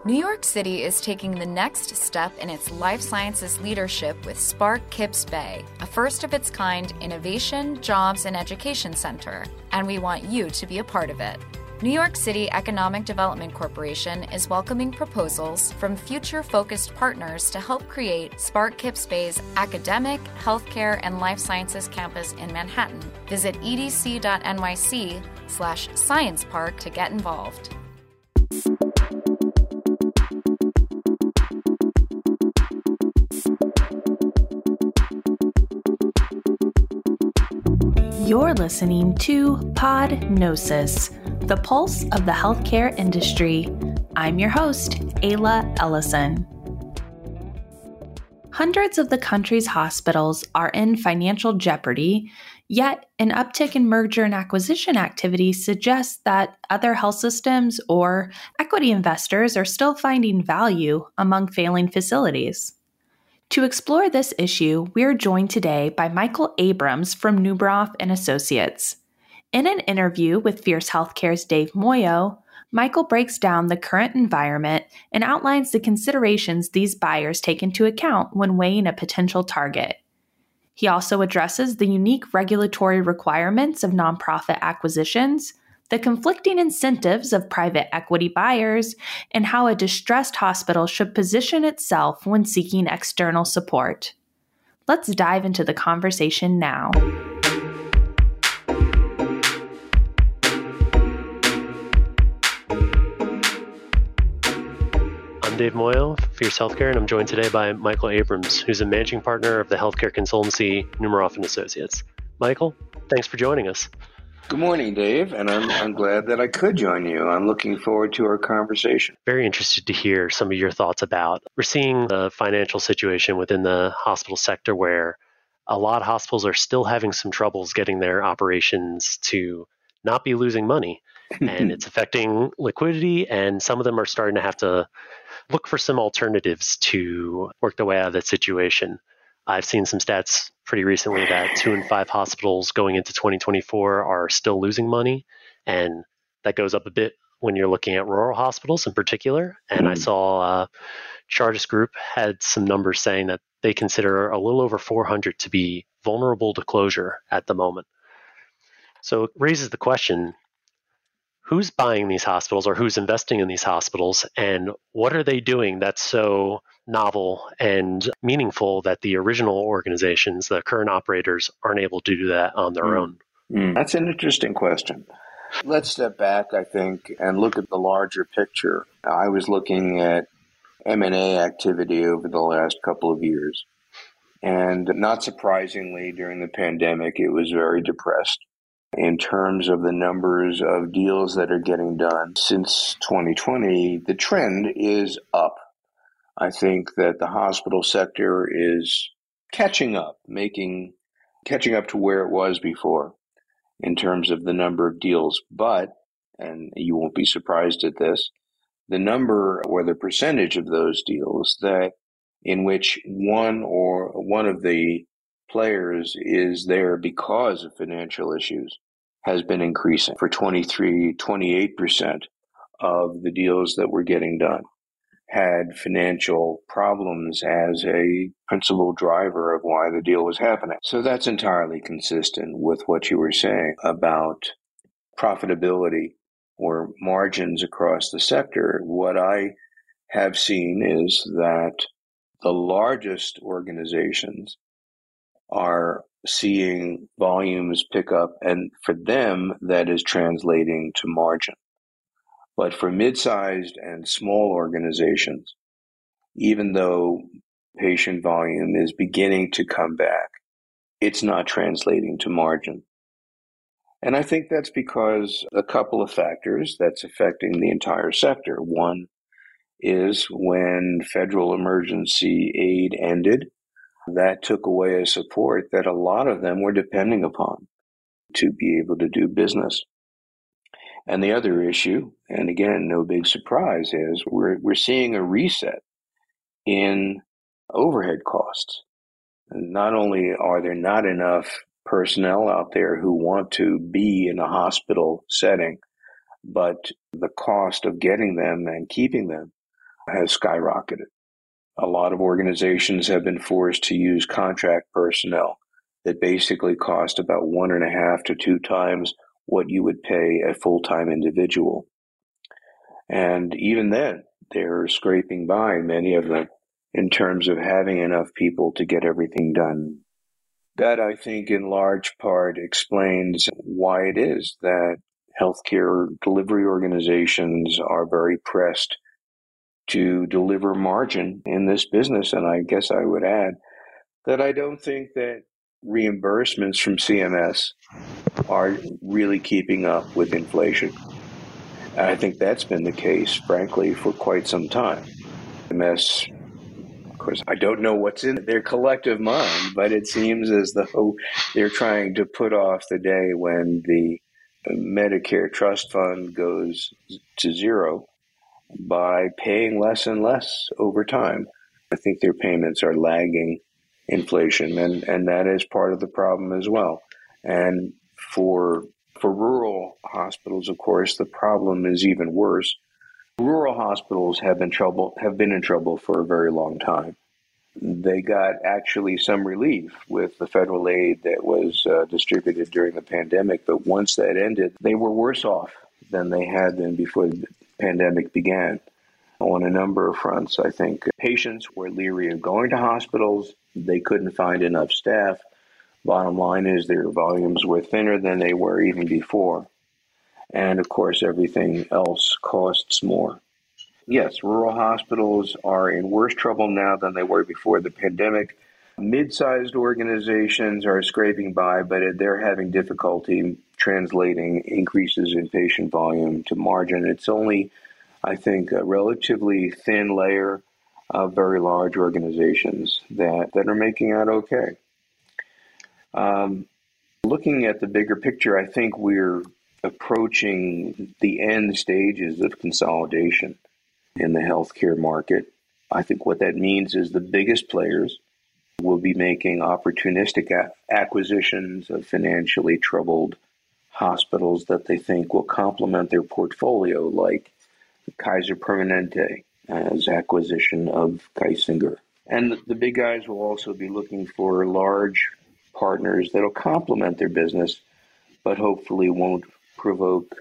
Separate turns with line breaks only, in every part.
New York City is taking the next step in its life sciences leadership with Spark Kips Bay, a first-of-its-kind innovation, jobs, and education center, and we want you to be a part of it. New York City Economic Development Corporation is welcoming proposals from future-focused partners to help create Spark Kips Bay's academic, healthcare, and life sciences campus in Manhattan. Visit edc.nyc/sciencepark to get involved.
You're listening to Podnosis, the pulse of the healthcare industry. I'm your host, Ayla Ellison. Hundreds of the country's hospitals are in financial jeopardy, yet an uptick in merger and acquisition activity suggests that other health systems or equity investors are still finding value among failing facilities. To explore this issue, we're joined today by Michael Abrams from Numeroff & Associates. In an interview with Fierce Healthcare's Dave Moyo, Michael breaks down the current environment and outlines the considerations these buyers take into account when weighing a potential target. He also addresses the unique regulatory requirements of nonprofit acquisitions, the conflicting incentives of private equity buyers, and how a distressed hospital should position itself when seeking external support. Let's dive into the conversation now.
I'm Dave Moyo, Fierce Healthcare, and I'm joined today by Michael Abrams, who's a managing partner of the healthcare consultancy Numeroff & Associates. Michael, thanks for joining us.
Good morning, Dave, and I'm glad that I could join you. I'm looking forward to our conversation.
Very interested to hear some of your thoughts about. We're seeing the financial situation within the hospital sector where a lot of hospitals are still having some troubles getting their operations to not be losing money, and it's affecting liquidity, and some of them are starting to have to look for some alternatives to work their way out of that situation. I've seen some stats pretty recently that 2 in 5 hospitals going into 2024 are still losing money. And that goes up a bit when you're looking at rural hospitals in particular. And I saw Chartis Group had some numbers saying that they consider a little over 400 to be vulnerable to closure at the moment. So it raises the question, who's buying these hospitals or who's investing in these hospitals, and what are they doing that's so novel and meaningful that the original organizations, the current operators, aren't able to do that on their own?
That's an interesting question. Let's step back, I think, and look at the larger picture. I was looking at M&A activity over the last couple of years, and not surprisingly, during the pandemic, it was very depressed. In terms of the numbers of deals that are getting done since 2020, the trend is up. I think that the hospital sector is catching up to where it was before in terms of the number of deals. But, and you won't be surprised at this, the number or the percentage of those deals that in which one of the players is there because of financial issues has been increasing. For 28% of the deals that were getting done had financial problems as a principal driver of why the deal was happening. So that's entirely consistent with what you were saying about profitability or margins across the sector. What I have seen is that the largest organizations are seeing volumes pick up, and for them, that is translating to margin. But for mid-sized and small organizations, even though patient volume is beginning to come back, it's not translating to margin. And I think that's because a couple of factors that's affecting the entire sector. One is when federal emergency aid ended, that took away a support that a lot of them were depending upon to be able to do business. And the other issue, and again, no big surprise, is we're seeing a reset in overhead costs. And not only are there not enough personnel out there who want to be in a hospital setting, but the cost of getting them and keeping them has skyrocketed. A lot of organizations have been forced to use contract personnel that basically cost about 1.5 to 2 times what you would pay a full-time individual. And even then, they're scraping by, many of them, in terms of having enough people to get everything done. That, I think, in large part explains why it is that healthcare delivery organizations are very pressed to deliver margin in this business. And I guess I would add that I don't think that reimbursements from CMS are really keeping up with inflation. And I think that's been the case, frankly, for quite some time. CMS, of course, I don't know what's in their collective mind, but it seems as though they're trying to put off the day when the Medicare trust fund goes to zero by paying less and less over time. I think their payments are lagging inflation, and that is part of the problem as well. And for rural hospitals, of course, the problem is even worse. Rural hospitals have been in trouble for a very long time. They got actually some relief with the federal aid that was distributed during the pandemic, but once that ended, they were worse off than they had been before the pandemic began. On a number of fronts, I think patients were leery of going to hospitals. They couldn't find enough staff. Bottom line is their volumes were thinner than they were even before. And of course, everything else costs more. Yes, rural hospitals are in worse trouble now than they were before the pandemic. Mid-sized organizations are scraping by, but they're having difficulty translating increases in patient volume to margin. It's only, I think, a relatively thin layer of very large organizations that are making out okay. Looking at the bigger picture, I think we're approaching the end stages of consolidation in the healthcare market. I think what that means is the biggest players will be making opportunistic acquisitions of financially troubled hospitals that they think will complement their portfolio, like Kaiser Permanente's acquisition of Geisinger. And the big guys will also be looking for large partners that will complement their business, but hopefully won't provoke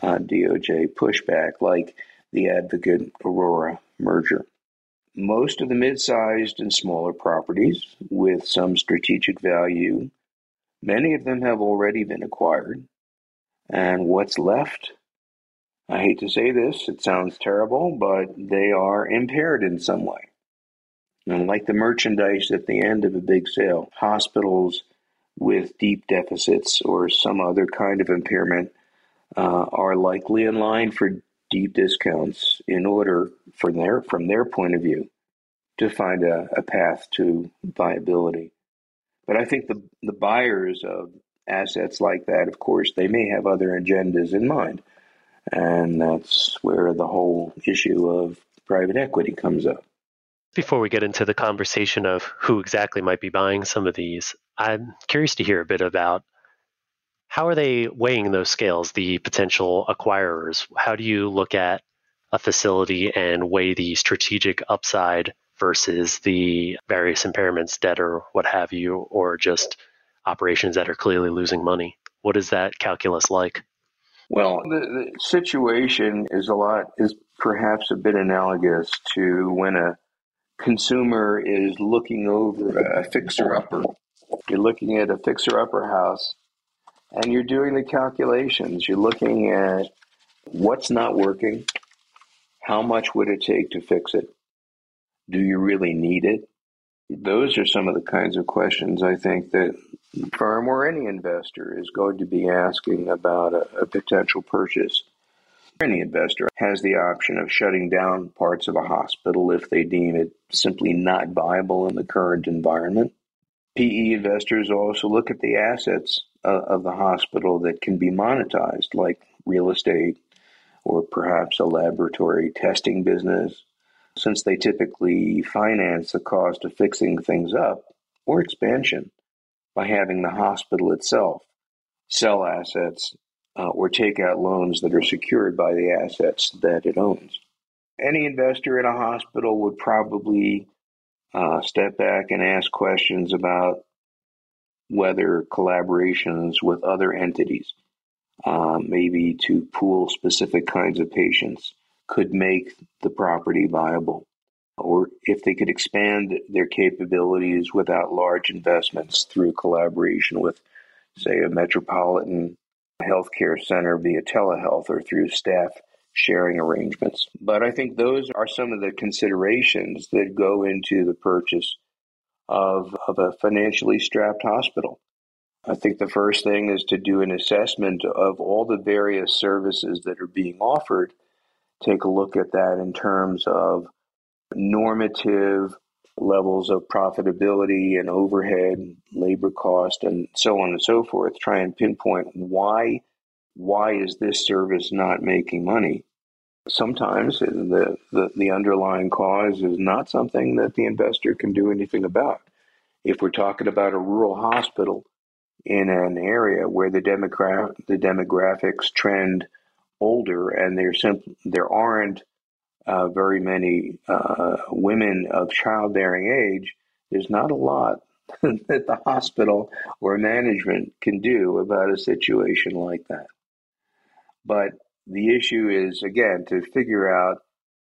DOJ pushback, like the Advocate Aurora merger. Most of the mid-sized and smaller properties with some strategic value, many of them have already been acquired. And what's left? I hate to say this, it sounds terrible, but they are impaired in some way. And like the merchandise at the end of a big sale, hospitals with deep deficits or some other kind of impairment are likely in line for deep discounts in order, from their point of view, to find a path to viability. But I think the buyers of assets like that, of course, they may have other agendas in mind. And that's where the whole issue of private equity comes up.
Before we get into the conversation of who exactly might be buying some of these, I'm curious to hear a bit about how are they weighing those scales, the potential acquirers? How do you look at a facility and weigh the strategic upside versus the various impairments, debt or what have you, or just operations that are clearly losing money? What is that calculus like?
Well, the situation is perhaps a bit analogous to when a consumer is looking over a fixer-upper. You're looking at a fixer-upper house, and you're doing the calculations. You're looking at what's not working, how much would it take to fix it, do you really need it? Those are some of the kinds of questions I think that a firm or any investor is going to be asking about a potential purchase. Any investor has the option of shutting down parts of a hospital if they deem it simply not viable in the current environment. PE investors also look at the assets of the hospital that can be monetized, like real estate or perhaps a laboratory testing business, since they typically finance the cost of fixing things up or expansion by having the hospital itself sell assets or take out loans that are secured by the assets that it owns. Any investor in a hospital would probably step back and ask questions about whether collaborations with other entities, maybe to pool specific kinds of patients, could make the property viable, or if they could expand their capabilities without large investments through collaboration with, say, a metropolitan healthcare center via telehealth or through staff sharing arrangements. But I think those are some of the considerations that go into the purchase of a financially strapped hospital. I think the first thing is to do an assessment of all the various services that are being offered. Take a look at that in terms of normative levels of profitability and overhead, labor cost, and so on and so forth. Try and pinpoint why is this service not making money? Sometimes the underlying cause is not something that the investor can do anything about. If we're talking about a rural hospital in an area where the demographics trend older and there aren't very many women of childbearing age, there's not a lot that the hospital or management can do about a situation like that. But the issue is, again, to figure out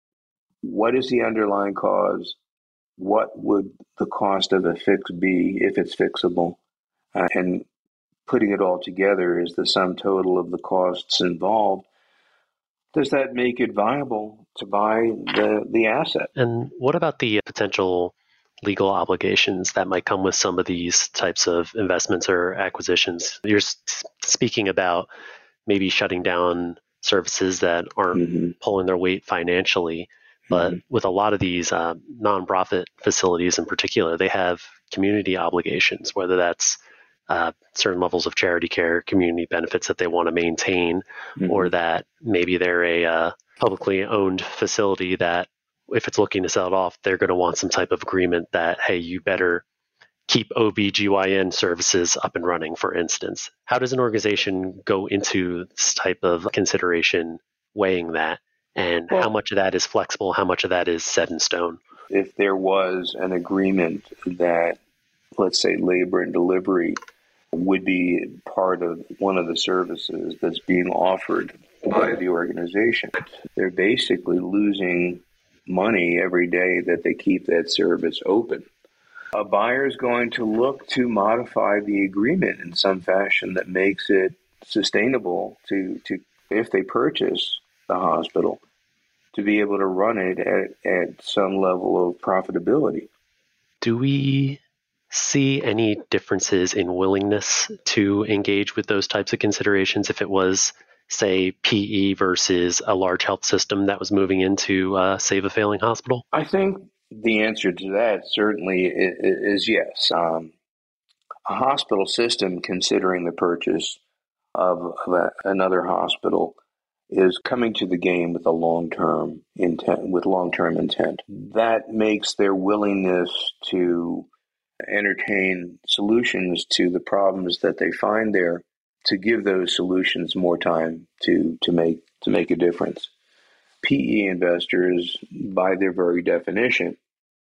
what is the underlying cause, what would the cost of a fix be if it's fixable, and putting it all together is the sum total of the costs involved. Does that make it viable to buy the asset?
And what about the potential legal obligations that might come with some of these types of investments or acquisitions? You're speaking about maybe shutting down services that aren't pulling their weight financially. But with a lot of these nonprofit facilities in particular, they have community obligations, whether that's certain levels of charity care, community benefits that they want to maintain, or that maybe they're a publicly owned facility that if it's looking to sell it off, they're going to want some type of agreement that, hey, you better keep OBGYN services up and running, for instance. How does an organization go into this type of consideration, weighing that? And how much of that is flexible? How much of that is set in stone?
If there was an agreement that, let's say, labor and delivery would be part of one of the services that's being offered by the organization, they're basically losing money every day that they keep that service open. A buyer is going to look to modify the agreement in some fashion that makes it sustainable to if they purchase the hospital, to be able to run it at some level of profitability.
Do we see any differences in willingness to engage with those types of considerations if it was, say, PE versus a large health system that was moving into save a failing hospital?
I think the answer to that certainly is yes. A hospital system considering the purchase of another hospital is coming to the game with a long-term intent. That makes their willingness to entertain solutions to the problems that they find there, to give those solutions more time to make a difference. PE investors, by their very definition,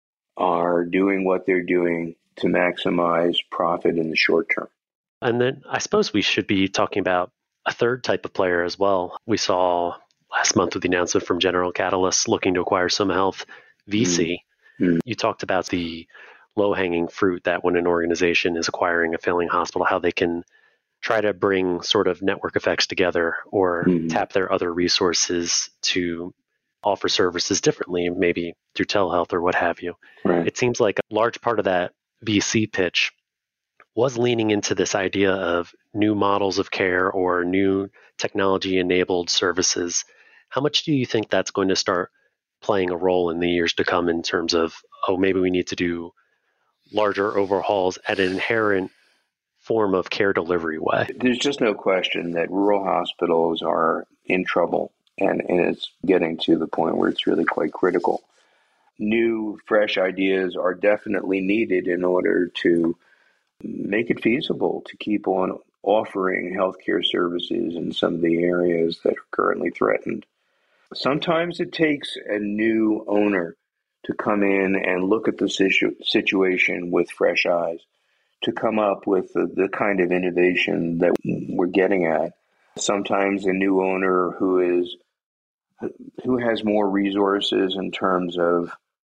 are doing what they're doing to maximize profit in the short term.
And then I suppose we should be talking about a third type of player as well. We saw last month with the announcement from General Catalyst looking to acquire Soma Health VC. You talked about the low-hanging fruit that when an organization is acquiring a failing hospital, how they can try to bring sort of network effects together or tap their other resources to offer services differently, maybe through telehealth or what have you.
Right.
It seems like a large part of that VC pitch was leaning into this idea of new models of care or new technology-enabled services. How much do you think that's going to start playing a role in the years to come in terms of, maybe we need to do larger overhauls at an inherent form of care delivery way?
There's just no question that rural hospitals are in trouble, and it's getting to the point where it's really quite critical. New, fresh ideas are definitely needed in order to make it feasible to keep on offering healthcare services in some of the areas that are currently threatened. Sometimes it takes a new owner to come in and look at the situation with fresh eyes, to come up with the kind of innovation that we're getting at. Sometimes a new owner who has more resources in terms of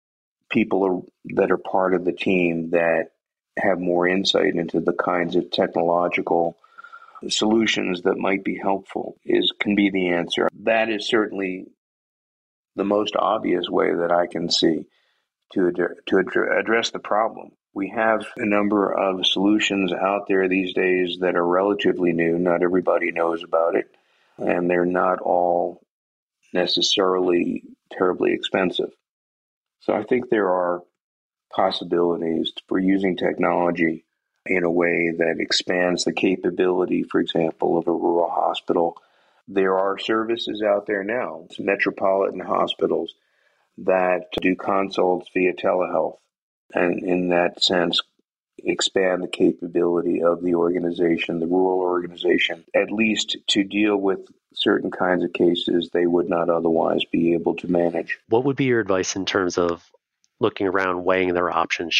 people that are part of the team that have more insight into the kinds of technological solutions that might be helpful can be the answer. That is certainly the most obvious way that I can see to address the problem. We have a number of solutions out there these days that are relatively new. Not everybody knows about it, and they're not all necessarily terribly expensive. So I think there are possibilities for using technology in a way that expands the capability, for example, of a rural hospital. There are services out there now, metropolitan hospitals, that do consults via telehealth, and in that sense expand the capability of the organization, the rural organization, at least to deal with certain kinds of cases they would not otherwise be able to manage.
What would be your advice in terms of looking around, weighing their options?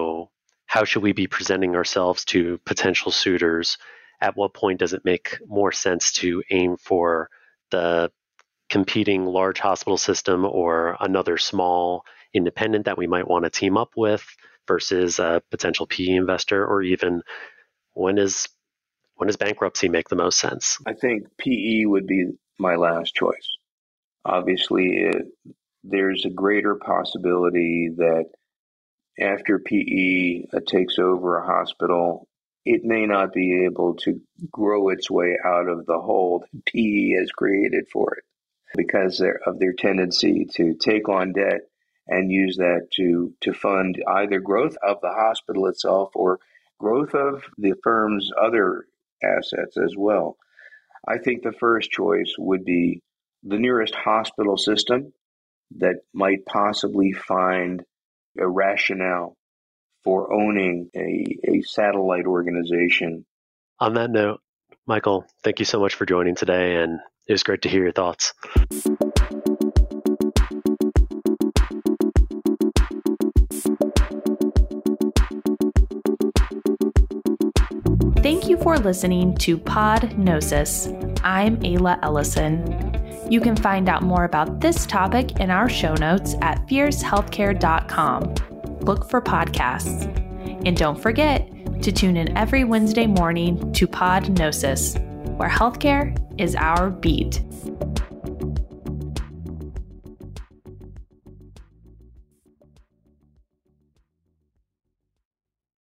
How should we be presenting ourselves to potential suitors? At what point does it make more sense to aim for the competing large hospital system or another small independent that we might want to team up with versus a potential PE investor? Or even when does bankruptcy make the most sense?
I think PE would be my last choice. Obviously, there's a greater possibility that after PE takes over a hospital, it may not be able to grow its way out of the hole that PE has created for it because of their tendency to take on debt and use that to fund either growth of the hospital itself or growth of the firm's other assets as well. I think the first choice would be the nearest hospital system that might possibly find a rationale for owning a satellite organization.
On that note, Michael, thank you so much for joining today, and it was great to hear your thoughts.
Thank you for listening to Podnosis. I'm Ayla Ellison. You can find out more about this topic in our show notes at fiercehealthcare.com. Look for podcasts. And don't forget to tune in every Wednesday morning to Podnosis, where healthcare is our beat.